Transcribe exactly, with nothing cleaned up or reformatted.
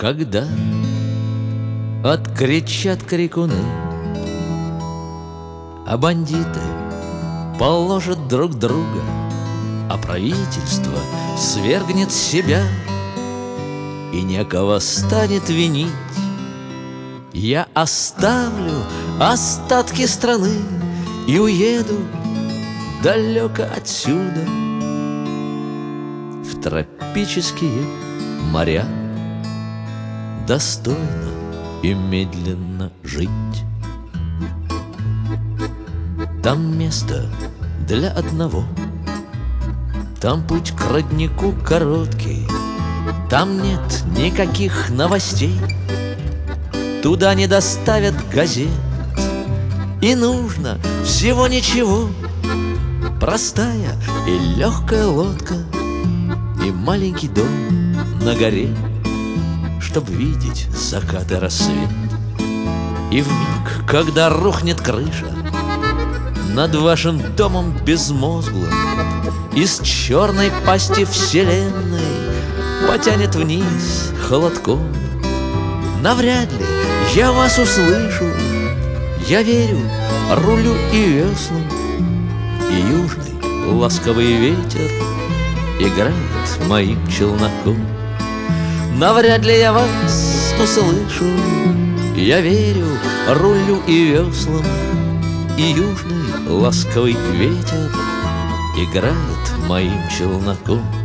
Когда откричат крикуны, а бандиты положат друг друга, а правительство свергнет себя, и некого станет винить, я оставлю остатки страны и уеду далеко отсюда в тропические моря, достойно и медленно жить. Там место для одного, там путь к роднику короткий, там нет никаких новостей, туда не доставят газет, и нужно всего ничего: простая и легкая лодка и маленький дом на горе, чтоб видеть закат и рассвет. И вмиг, когда рухнет крыша над вашим домом безмозглым, из черной пасти вселенной потянет вниз холодком, навряд ли я вас услышу. Я верю рулю и веслам, и южный ласковый ветер играет моим челноком. Навряд ли я вас услышу. Я верю рулю и веслам, и южный ласковый ветер играет моим челноком.